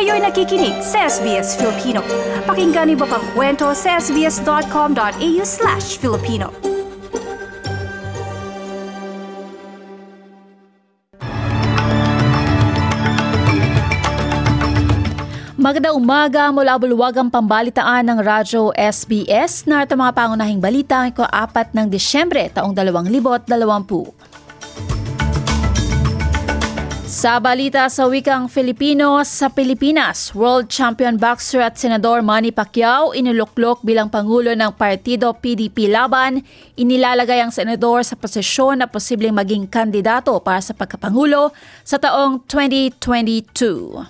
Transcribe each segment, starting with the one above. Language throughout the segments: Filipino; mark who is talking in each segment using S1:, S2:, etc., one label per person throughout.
S1: Kayo'y nakikinig sa SBS Filipino. Pakinggan niyo pa ang kwento sa sbs.com.au/Filipino. Magandang umaga mula bulwagang pambalitaan ng Radyo SBS. Narito mga pangunahing balita ng 4 ng Disyembre taong 2020. Sa balita sa wikang Filipino, sa Pilipinas, World Champion Boxer at Senador Manny Pacquiao iniluklok bilang Pangulo ng Partido PDP Laban. Inilalagay ang senador sa posisyon na posibleng maging kandidato para sa pagkapangulo sa taong 2022.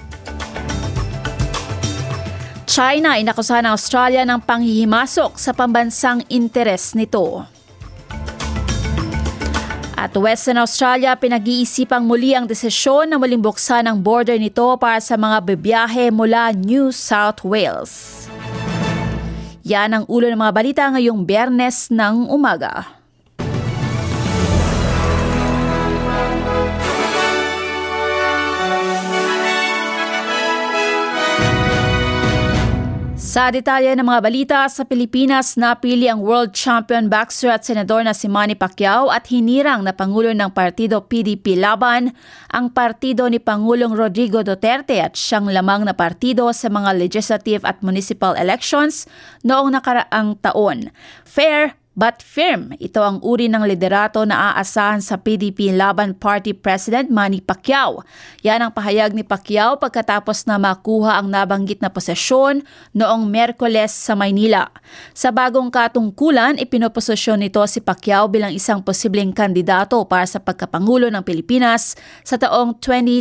S1: China inakusahan ng Australia ng panghihimasok sa pambansang interes nito. At Western Australia, pinag-iisipang muli ang desisyon na muling buksan ang border nito para sa mga bibiyahe mula New South Wales. Yan ang ulo ng mga balita ngayong Biyernes ng umaga. Sa detalye ng mga balita, sa Pilipinas, napili ang World Champion Boxer at Senador na si Manny Pacquiao at hinirang na Pangulo ng Partido PDP Laban, ang partido ni Pangulong Rodrigo Duterte at siyang lamang na partido sa mga legislative at municipal elections noong nakaraang taon. Fair but firm, ito ang uri ng liderato na aasahan sa PDP Laban Party President Manny Pacquiao. Yan ang pahayag ni Pacquiao pagkatapos na makuha ang nabanggit na posisyon noong Miyerkules sa Maynila. Sa bagong katungkulan, ipinoposisyon nito si Pacquiao bilang isang posibleng kandidato para sa pagkapangulo ng Pilipinas sa taong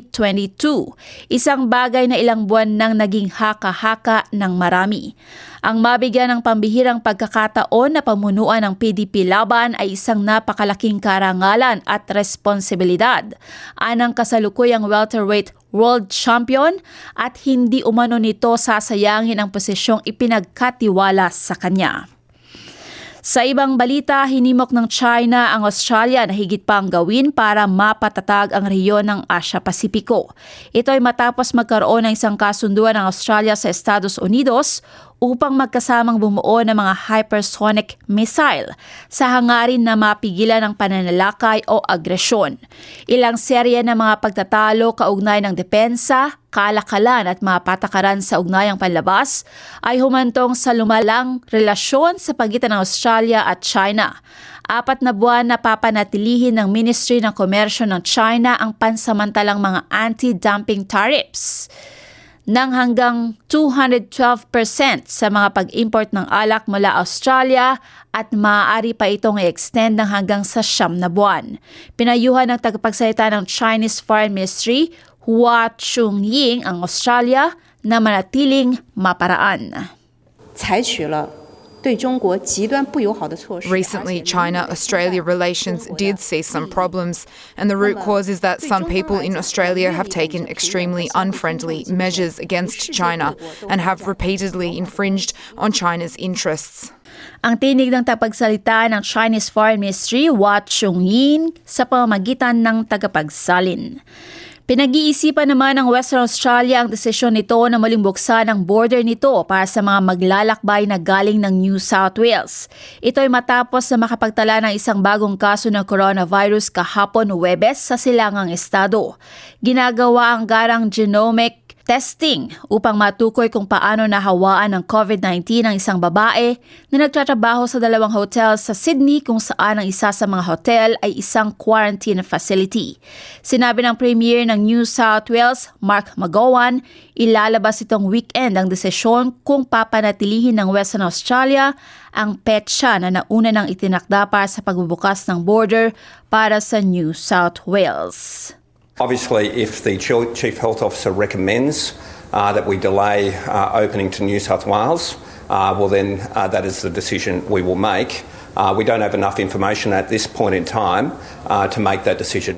S1: 2022. Isang bagay na ilang buwan nang naging haka-haka ng marami. Ang mabigyan ng pambihirang pagkakataon na pamunuan ng PDP Laban ay isang napakalaking karangalan at responsibilidad. Anang kasalukuyang welterweight world champion at hindi umano nito sasayangin ang posisyong ipinagkatiwala sa kanya. Sa ibang balita, hinimok ng China ang Australia na higit pang gawin para mapatatag ang rehiyon ng Asia-Pasipiko. Ito ay matapos magkaroon ng isang kasunduan ng Australia sa Estados Unidos upang magkasamang bumuo ng mga hypersonic missile sa hangarin na mapigilan ang pananalakay o agresyon. Ilang serye ng mga pagtatalo kaugnay ng depensa, kalakalan at mga patakaran sa ugnayang panlabas ay humantong sa lumalang relasyon sa pagitan ng Australia at China. 4 na buwan na papanatilihin ng Ministry ng Komersyo ng China ang pansamantalang mga anti-dumping tariffs ng hanggang 212% sa mga pag-import ng alak mula Australia at maaari pa itong i-extend ng hanggang sa 9 na buwan. Pinayuhan ng tagapagsalita ng Chinese Foreign Ministry, Hua Chunying, ang Australia na manatiling maparaan.
S2: Recently, China-Australia relations did see some problems, and the root cause is that some people in Australia have taken extremely unfriendly measures against China and have repeatedly infringed on China's interests.
S1: Ang tinig ng tagapagsalita ng Chinese Foreign Ministry, Hua Chunying, sa pamamagitan ng tagapagsalin. Pinag-iisipan naman ng Western Australia ang desisyon nito na muling buksan ang border nito para sa mga maglalakbay na galing ng New South Wales. Ito ay matapos na makapagtala ng isang bagong kaso ng coronavirus kahapon Huwebes sa silangang estado. Ginagawa ang garang genomic testing upang matukoy kung paano nahawaan ng COVID-19 ang isang babae na nagtatrabaho sa 2 hotel sa Sydney kung saan ang isa sa mga hotel ay isang quarantine facility. Sinabi ng Premier ng New South Wales, Mark McGowan, ilalabas itong weekend ang desisyon kung papanatilihin ng Western Australia ang petsa na nauna ng itinakda para sa pagbubukas ng border para sa New South Wales.
S3: Obviously, if the Chief Health Officer recommends that we delay opening to New South Wales, well then that is the decision we will make. We don't have enough information at this point in time to make that decision.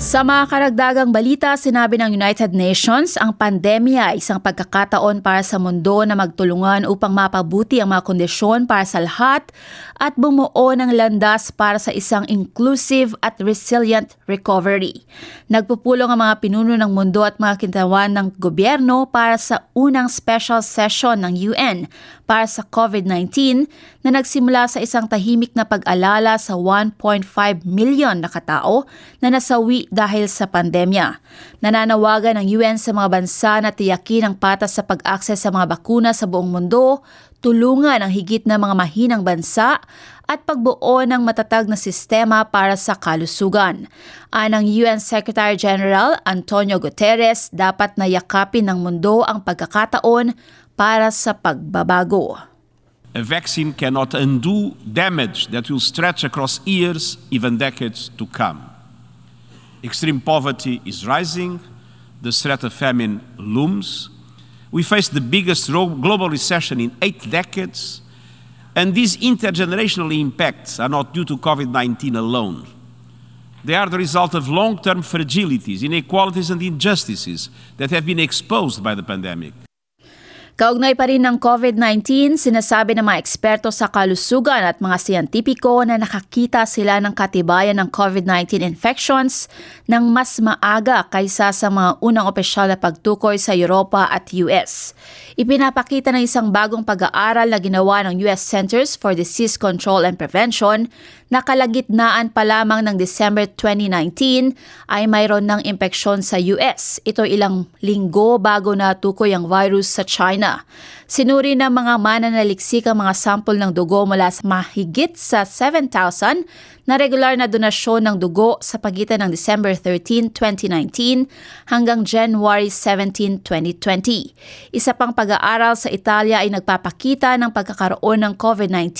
S1: Sa mga karagdagang balita, sinabi ng United Nations, ang pandemya ay isang pagkakataon para sa mundo na magtulungan upang mapabuti ang mga kondisyon para sa lahat at bumuo ng landas para sa isang inclusive at resilient recovery. Nagpupulong ang mga pinuno ng mundo at mga kintawan ng gobyerno para sa unang special session ng UN para sa COVID-19 na nagsimula sa isang tahimik na pag-alala sa 1.5 million na katao na nasawi dahil sa pandemya. Nananawagan ng UN sa mga bansa na tiyakin ang patas sa pag-akses sa mga bakuna sa buong mundo, tulungan ang higit na mga mahinang bansa at pagbuo ng matatag na sistema para sa kalusugan. Anang UN Secretary General Antonio Guterres, dapat na yakapin ng mundo ang pagkakataon para sa pagbabago.
S4: A vaccine cannot undo damage that will stretch across years, even decades to come. Extreme poverty is rising, the threat of famine looms. We face the biggest global recession in 8 decades, and these intergenerational impacts are not due to COVID-19 alone. They are the result of long-term fragilities, inequalities, and injustices that have been exposed by the pandemic.
S1: Kaugnay pa rin ng COVID-19, sinasabi ng mga eksperto sa kalusugan at mga siyentipiko na nakakita sila ng katibayan ng COVID-19 infections ng mas maaga kaysa sa mga unang opisyal na pagtukoy sa Europa at US. Ipinapakita ng isang bagong pag-aaral na ginawa ng US Centers for Disease Control and Prevention na kalagitnaan pa lamang ng December 2019 ay mayroon ng impeksyon sa US. Ito ilang linggo bago natukoy ang virus sa China. Sinuri ng mga mananaliksik ang mga sample ng dugo mula sa mahigit sa 7,000 na regular na donasyon ng dugo sa pagitan ng December 13, 2019 hanggang January 17, 2020. Isa pang pag-aaral sa Italia ay nagpapakita ng pagkakaroon ng COVID-19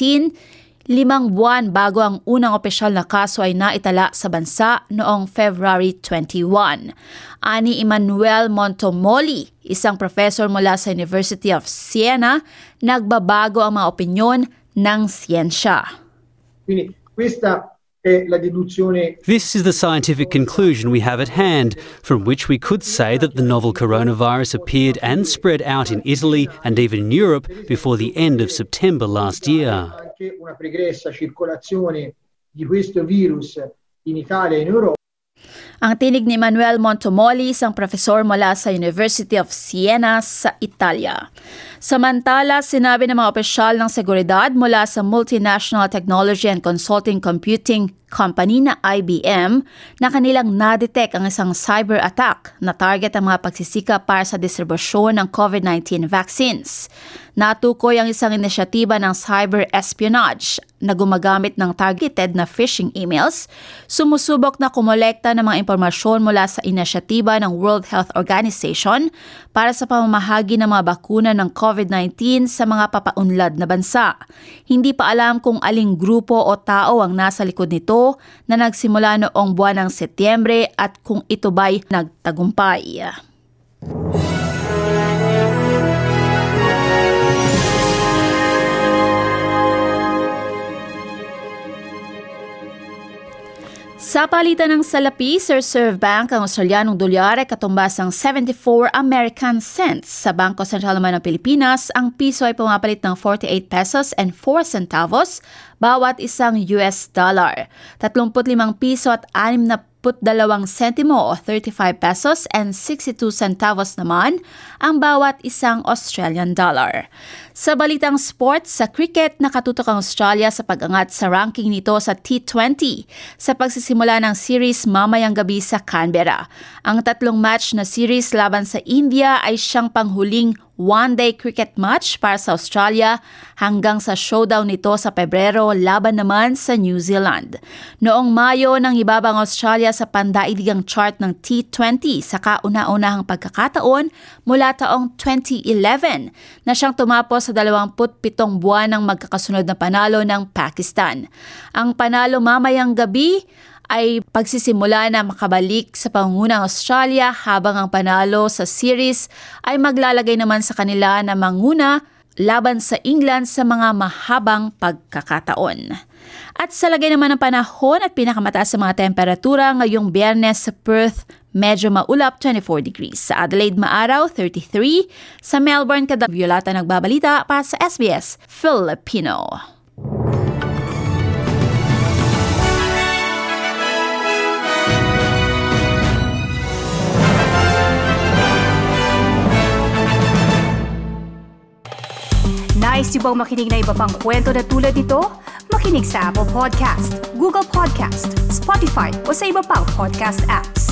S1: 5 buwan bago ang unang opisyal na kaso ay naitala sa bansa noong February 21. Ani Emmanuel Montomoli, isang professor mula sa University of Siena, nagbabago ang mga opinyon ng siyensya.
S5: Quindi questa è la deduzione.
S6: This is the scientific conclusion we have at hand, from which we could say that the novel coronavirus appeared and spread out in Italy and even in Europe before the end of September last year.
S5: Anche una pregressa circolazione di questo virus in Italia e in Europa.
S1: Ang tinig ni Manuel Montomoli, isang profesor mula sa University of Siena sa Italia. Samantala, sinabi ng mga opisyal ng seguridad mula sa Multinational Technology and Consulting Computing Company na IBM na kanilang na-detect ang isang cyber attack na target ang mga pagsisika para sa distribusyon ng COVID-19 vaccines. Natukoy ang isang inisyatiba ng cyber espionage na gumagamit ng targeted na phishing emails, sumusubok na kumolekta ng mga impormasyon mula sa inisyatiba ng World Health Organization para sa pamamahagi ng mga bakuna ng COVID-19 sa mga papaunlad na bansa. Hindi pa alam kung aling grupo o tao ang nasa likod nito na nagsimula noong buwan ng Setyembre at kung ito ba'y nagtagumpay. Sa palitan ng salapi, sa Reserve Bank, ang Australianong dolyar ay katumbas ng 74 American cents. Sa Bangko Sentral naman ng Pilipinas, ang piso ay pumapalit ng 48 pesos and 4 centavos bawat isang US dollar. 35 piso at 62 sentimo o 35 pesos and 62 centavos naman ang bawat isang Australian dollar. Sa balitang sports, sa cricket, nakatutok ang Australia sa pag-angat sa ranking nito sa T20 sa pagsisimula ng series mamayang gabi sa Canberra. Ang 3 match na series laban sa India ay siyang panghuling one-day cricket match para sa Australia hanggang sa showdown nito sa Pebrero laban naman sa New Zealand. Noong Mayo nang ibaba ang Australia sa pandaigdigang chart ng T20 sa kauna-unahang pagkakataon mula taong 2011 na siyang tumapos sa 27 buwan ng magkakasunod na panalo ng Pakistan. Ang panalo mamayang gabi ay pagsisimula na makabalik sa pangungunang Australia habang ang panalo sa series ay maglalagay naman sa kanila na manguna laban sa England sa mga mahabang pagkakataon. At sa lagay naman ng panahon at pinakamataas sa mga temperatura ngayong Biyernes sa Perth, medyo maulap 24 degrees. Sa Adelaide maaraw 33, sa Melbourne Violata nagbabalita para sa SBS Filipino.
S7: Nice yung bang makinig na iba pang kwento na tulad ito? Makinig sa Apple Podcast, Google Podcast, Spotify o sa iba pang podcast apps.